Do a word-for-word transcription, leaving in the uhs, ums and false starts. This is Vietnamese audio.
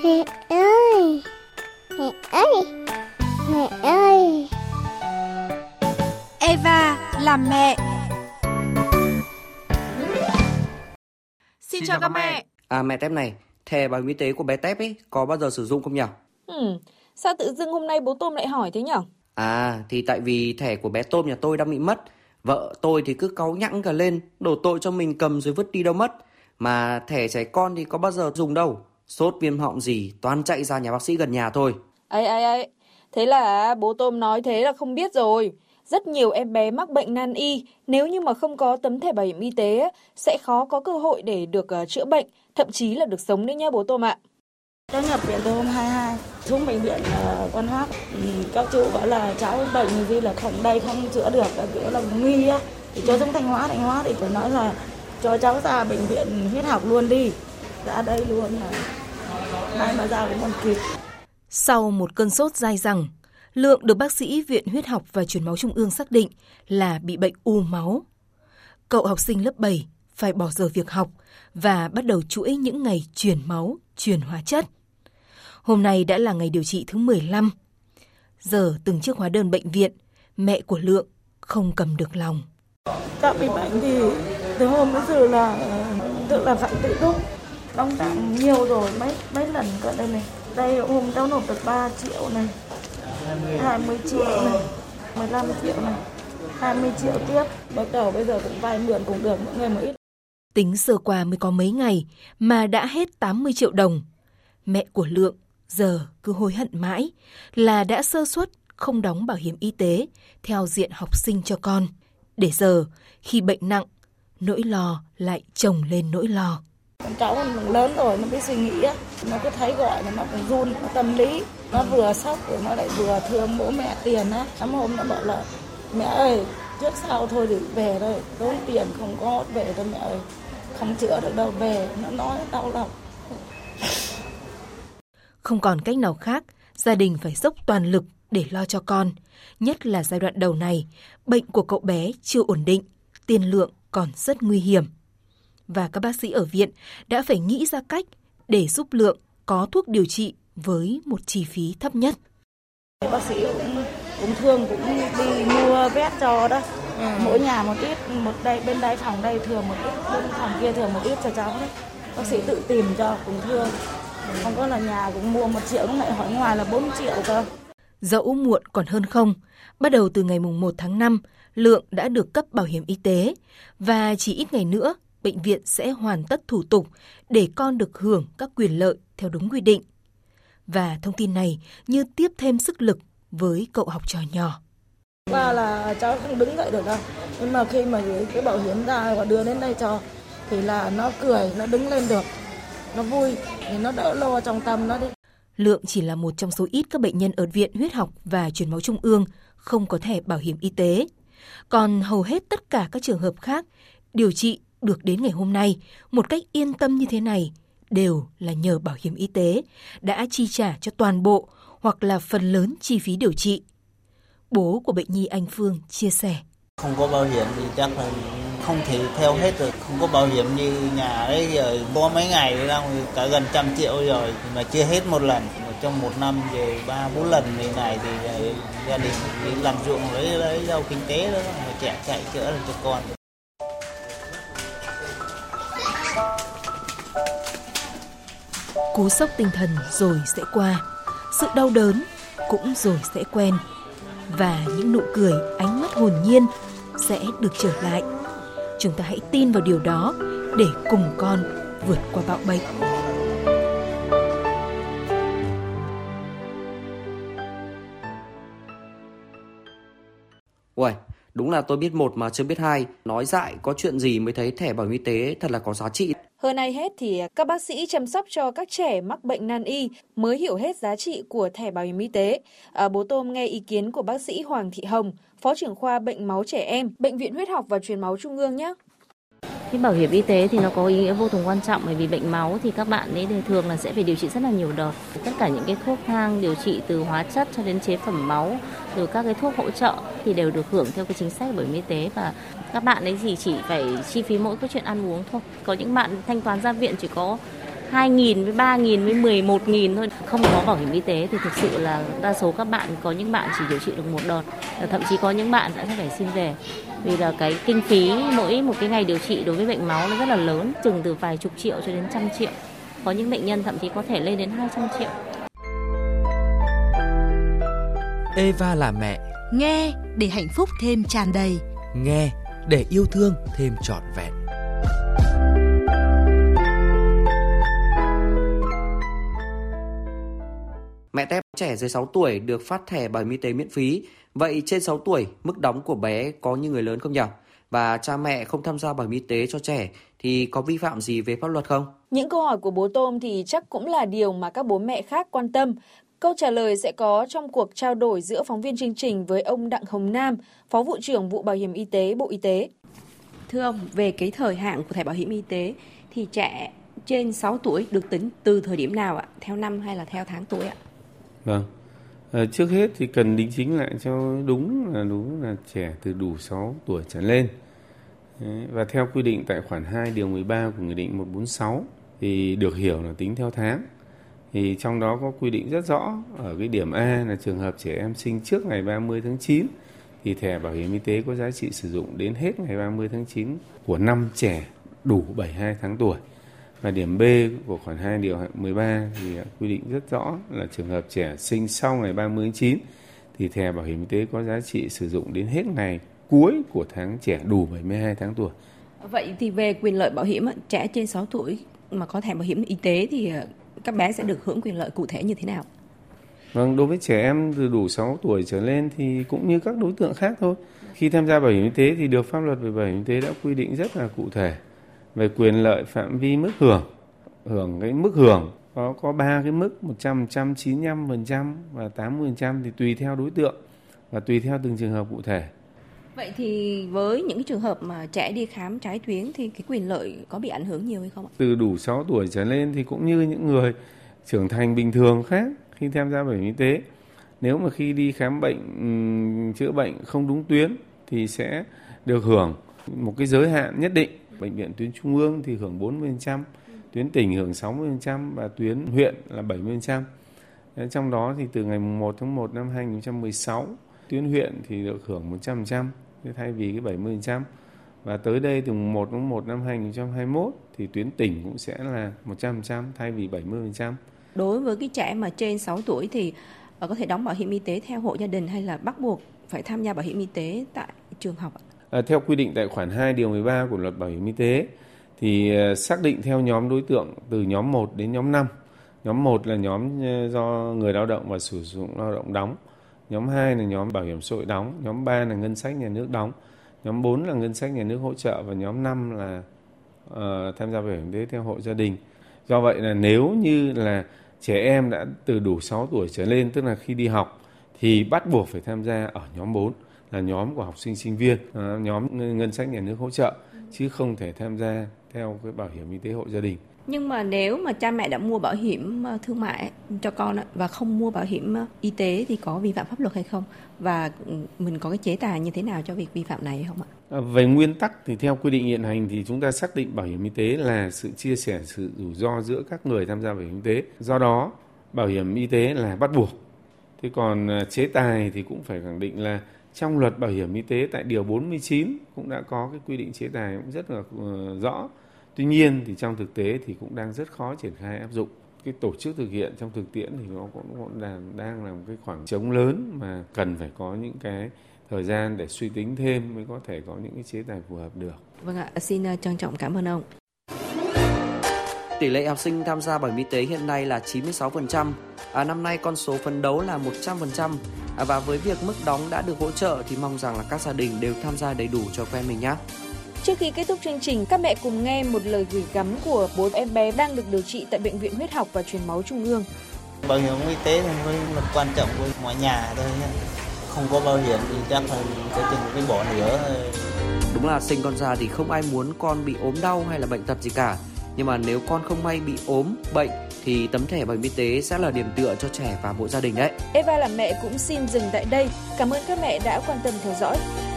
Mẹ ơi, mẹ ơi, mẹ ơi. Eva làm mẹ. Xin, Xin chào các mẹ. mẹ. À mẹ Tép này, thẻ bảo hiểm y tế của bé Tép ấy có bao giờ sử dụng không nhỉ? Ừ, sao tự dưng hôm nay bố Tôm lại hỏi thế nhỉ? À thì tại vì thẻ của bé Tôm nhà tôi đang bị mất. Vợ tôi thì cứ cáu nhẵng cả lên, đổ tội cho mình cầm rồi vứt đi đâu mất. Mà thẻ trẻ con thì có bao giờ dùng đâu. Sốt viêm họng gì toàn chạy ra nhà bác sĩ gần nhà thôi. Ấy ấy ấy, thế là bố Tôm nói thế là không biết rồi. Rất nhiều em bé mắc bệnh nan y, nếu như mà không có tấm thẻ bảo hiểm y tế sẽ khó có cơ hội để được uh, chữa bệnh, thậm chí là được sống đấy nhá bố Tôm ạ. Cháu nhập viện từ hôm hai mươi hai, xuống bệnh viện uh, Quan Hoác, ừ, các chú bảo là cháu bệnh gì là không đây không chữa được, kiểu là nguy á, thì cho xuống Thanh Hóa, Thanh Hóa thì phải nói là cho cháu ra bệnh viện huyết học luôn đi, ra đây luôn là mai mà ra cũng còn kịp. Sau một cơn sốt dai dẳng, Lượng được bác sĩ Viện Huyết học và Truyền máu Trung ương xác định là bị bệnh u máu. Cậu học sinh lớp bảy phải bỏ giờ việc học và bắt đầu chuỗi những ngày truyền máu, truyền hóa chất. Hôm nay đã là ngày điều trị thứ mười lăm. Giờ từng chiếc hóa đơn bệnh viện, mẹ của Lượng không cầm được lòng. Cháu bị bệnh thì từ hôm đến giờ là tự là phải tự túc, đóng tặng nhiều rồi mấy mấy lần cả đây này. Đây hôm cháu nộp được ba triệu này, hai mươi triệu này, mười lăm triệu này, hai mươi triệu tiếp. Bắt đầu bây giờ cũng vay mượn cũng được mỗi người một ít. Tính sơ qua mới có mấy ngày mà đã hết tám mươi triệu đồng. Mẹ của Lượng giờ cứ hối hận mãi là đã sơ suất không đóng bảo hiểm y tế theo diện học sinh cho con. Để giờ khi bệnh nặng, nỗi lo lại chồng lên nỗi lo. Cháu còn lớn rồi, nó biết suy nghĩ á, nó cứ thấy gọi là nó cũng run, nó tâm lý, nó vừa sốc rồi nó lại vừa thương bố mẹ tiền á. Lắm hôm nó bảo là mẹ ơi, trước sau thôi thì về thôi, tốn tiền không có về thôi mẹ ơi, không chữa được đâu về, nó nói đau lòng. Không còn cách nào khác, gia đình phải dốc toàn lực để lo cho con. Nhất là giai đoạn đầu này, bệnh của cậu bé chưa ổn định, tiên lượng còn rất nguy hiểm. Và các bác sĩ ở viện đã phải nghĩ ra cách để giúp Lượng có thuốc điều trị với một chi phí thấp nhất. Bác sĩ cũng, cũng thương cũng đi mua vét cho đó. Ừ. Mỗi nhà một ít, một đây bên đây phòng đây thừa một ít, bên phòng kia thừa một ít cho cháu đấy. Bác sĩ tự tìm cho cũng thương. Không có là nhà cũng mua một triệu, lúc lại hỏi ngoài là bốn triệu cơ. Dẫu muộn còn hơn không, bắt đầu từ ngày mùng một tháng năm, Lượng đã được cấp bảo hiểm y tế và chỉ ít ngày nữa, bệnh viện sẽ hoàn tất thủ tục để con được hưởng các quyền lợi theo đúng quy định. Và thông tin này như tiếp thêm sức lực với cậu học trò nhỏ. Qua là cháu không đứng dậy được đâu, nhưng mà khi mà cái bảo hiểm ra và đưa đến đây cho thì là nó cười, nó đứng lên được, nó vui, thì nó đỡ lo trong tâm nó đi. Lượng chỉ là một trong số ít các bệnh nhân ở Viện Huyết học và Truyền máu Trung ương không có thẻ bảo hiểm y tế. Còn hầu hết tất cả các trường hợp khác điều trị được đến ngày hôm nay một cách yên tâm như thế này đều là nhờ bảo hiểm y tế đã chi trả cho toàn bộ hoặc là phần lớn chi phí điều trị. Bố của bệnh nhi anh Phương chia sẻ. Không có bảo hiểm thì chắc là không thể theo hết được. Không có bảo hiểm như nhà đấy giờ có mấy ngày đang cả gần trăm triệu rồi mà chưa hết một lần. Trong một năm về ba bốn lần như này thì gia đình đi làm ruộng lấy lấy rau kinh tế đó mà trẻ chạy chữa được cho con. Cú sốc tinh thần rồi sẽ qua, sự đau đớn cũng rồi sẽ quen. Và những nụ cười, ánh mắt hồn nhiên sẽ được trở lại. Chúng ta hãy tin vào điều đó để cùng con vượt qua bạo bệnh. Uầy, đúng là tôi biết một mà chưa biết hai. Nói dại có chuyện gì mới thấy thẻ bảo hiểm y tế thật là có giá trị. Hơn ai hết thì các bác sĩ chăm sóc cho các trẻ mắc bệnh nan y mới hiểu hết giá trị của thẻ bảo hiểm y tế. À, bố Tôm nghe ý kiến của bác sĩ Hoàng Thị Hồng, Phó trưởng khoa bệnh máu trẻ em, Bệnh viện Huyết học và Truyền máu Trung ương nhé. Cái bảo hiểm y tế thì nó có ý nghĩa vô cùng quan trọng, bởi vì bệnh máu thì các bạn ấy thường là sẽ phải điều trị rất là nhiều đợt. Tất cả những cái thuốc thang điều trị từ hóa chất cho đến chế phẩm máu, rồi các cái thuốc hỗ trợ thì đều được hưởng theo cái chính sách bảo hiểm y tế, và các bạn ấy thì chỉ phải chi phí mỗi cái chuyện ăn uống thôi. Có những bạn thanh toán ra viện chỉ có hai nghìn với ba nghìn với mười một nghìn thôi. Không có bảo hiểm y tế thì thực sự là đa số các bạn, có những bạn chỉ điều trị được một đợt, thậm chí có những bạn đã phải xin về. Vì là cái kinh phí mỗi một cái ngày điều trị đối với bệnh máu nó rất là lớn, chừng từ vài chục triệu cho đến trăm triệu. Có những bệnh nhân thậm chí có thể lên đến hai trăm triệu. Eva là mẹ. Nghe để hạnh phúc thêm tràn đầy. Nghe để yêu thương thêm trọn vẹn. Mẹ tép trẻ dưới sáu tuổi được phát thẻ bảo hiểm y tế miễn phí. Vậy trên sáu tuổi, mức đóng của bé có như người lớn không nhỉ? Và cha mẹ không tham gia bảo hiểm y tế cho trẻ thì có vi phạm gì về pháp luật không? Những câu hỏi của bố Tôm thì chắc cũng là điều mà các bố mẹ khác quan tâm. Câu trả lời sẽ có trong cuộc trao đổi giữa phóng viên chương trình với ông Đặng Hồng Nam, Phó Vụ trưởng Vụ Bảo hiểm Y tế, Bộ Y tế. Thưa ông, về cái thời hạn của thẻ bảo hiểm y tế thì trẻ trên sáu tuổi được tính từ thời điểm nào ạ? Theo năm hay là theo tháng tuổi ạ? Vâng. À, trước hết thì cần đính chính lại cho đúng là đúng là trẻ từ đủ sáu tuổi trở lên. Đấy, và theo quy định tại khoản hai điều mười ba của Nghị định một trăm bốn mươi sáu thì được hiểu là tính theo tháng. Thì trong đó có quy định rất rõ ở cái điểm A là trường hợp trẻ em sinh trước ngày ba mươi tháng chín thì thẻ bảo hiểm y tế có giá trị sử dụng đến hết ngày ba mươi tháng chín của năm trẻ đủ bảy mươi hai tháng tuổi. Và điểm B của khoản hai điều mười ba thì quy định rất rõ là trường hợp trẻ sinh sau ngày ba mươi tháng chín thì thẻ bảo hiểm y tế có giá trị sử dụng đến hết ngày cuối của tháng trẻ đủ bảy mươi hai tháng tuổi. Vậy thì về quyền lợi bảo hiểm, trẻ trên sáu tuổi mà có thẻ bảo hiểm y tế thì các bé sẽ được hưởng quyền lợi cụ thể như thế nào? Vâng, đối với trẻ em từ đủ sáu tuổi trở lên thì cũng như các đối tượng khác thôi. Khi tham gia bảo hiểm y tế thì được pháp luật về bảo hiểm y tế đã quy định rất là cụ thể về quyền lợi, phạm vi, mức hưởng. Hưởng cái mức hưởng có có ba cái mức một trăm phần trăm, chín mươi lăm phần trăm và tám mươi phần trăm thì tùy theo đối tượng và tùy theo từng trường hợp cụ thể. Vậy thì với những cái trường hợp mà trẻ đi khám trái tuyến thì cái quyền lợi có bị ảnh hưởng nhiều hay không ạ? Từ đủ sáu tuổi trở lên thì cũng như những người trưởng thành bình thường khác khi tham gia bảo hiểm y tế, nếu mà khi đi khám bệnh, chữa bệnh không đúng tuyến thì sẽ được hưởng một cái giới hạn nhất định. Bệnh viện tuyến trung ương thì hưởng bốn mươi phần trăm, tuyến tỉnh hưởng sáu mươi phần trăm và tuyến huyện là bảy mươi phần trăm. Trong đó thì từ ngày một tháng một năm hai nghìn không trăm mười sáu, tuyến huyện thì được hưởng một trăm phần trăm thay vì cái bảy mươi phần trăm. Và tới đây từ một tháng một năm hai nghìn không trăm hai mươi mốt thì tuyến tỉnh cũng sẽ là một trăm phần trăm thay vì bảy mươi phần trăm. Đối với cái trẻ mà trên sáu tuổi thì có thể đóng bảo hiểm y tế theo hộ gia đình hay là bắt buộc phải tham gia bảo hiểm y tế tại trường học? À, theo quy định tại khoản hai điều mười ba của Luật Bảo hiểm y tế thì xác định theo nhóm đối tượng từ nhóm một đến nhóm năm. Nhóm một là nhóm do người lao động và sử dụng lao động đóng. Nhóm hai là nhóm bảo hiểm xã hội đóng. Nhóm ba là ngân sách nhà nước đóng. Nhóm bốn là ngân sách nhà nước hỗ trợ. Và nhóm năm là uh, tham gia bảo hiểm y tế theo hộ gia đình. Do vậy là nếu như là trẻ em đã từ đủ sáu tuổi trở lên, tức là khi đi học, thì bắt buộc phải tham gia ở nhóm bốn, là nhóm của học sinh sinh viên, nhóm ngân sách nhà nước hỗ trợ, chứ không thể tham gia theo cái bảo hiểm y tế hộ gia đình. Nhưng mà nếu mà cha mẹ đã mua bảo hiểm thương mại cho con và không mua bảo hiểm y tế thì có vi phạm pháp luật hay không? Và mình có cái chế tài như thế nào cho việc vi phạm này hay không ạ? À, về nguyên tắc thì theo quy định hiện hành thì chúng ta xác định bảo hiểm y tế là sự chia sẻ sự rủi ro giữa các người tham gia bảo hiểm y tế. Do đó, bảo hiểm y tế là bắt buộc. Thế còn chế tài thì cũng phải khẳng định là trong Luật Bảo hiểm y tế tại điều bốn mươi chín cũng đã có cái quy định chế tài cũng rất là uh, rõ. Tuy nhiên thì trong thực tế thì cũng đang rất khó triển khai áp dụng. Cái tổ chức thực hiện trong thực tiễn thì nó cũng, cũng đang, đang là một cái khoảng trống lớn mà cần phải có những cái thời gian để suy tính thêm mới có thể có những cái chế tài phù hợp được. Vâng ạ, xin trân trọng cảm ơn ông. Tỷ lệ học sinh tham gia bảo hiểm y tế hiện nay là chín mươi sáu phần trăm. À, năm nay con số phấn đấu là một trăm phần trăm. À, và với việc mức đóng đã được hỗ trợ thì mong rằng là các gia đình đều tham gia đầy đủ cho con em mình nhé. Trước khi kết thúc chương trình, các mẹ cùng nghe một lời gửi gắm của bốn em bé đang được điều trị tại Bệnh viện Huyết học và Truyền máu Trung ương. Bảo hiểm y tế là một quan trọng của mọi nhà thôi nhé. Không có bảo hiểm thì chắc là cái chừng cái bỏ nữa. Đúng là sinh con ra thì không ai muốn con bị ốm đau hay là bệnh tật gì cả. Nhưng mà nếu con không may bị ốm, bệnh thì tấm thẻ bảo hiểm y tế sẽ là điểm tựa cho trẻ và mỗi gia đình đấy. Eva là mẹ cũng xin dừng tại đây. Cảm ơn các mẹ đã quan tâm theo dõi.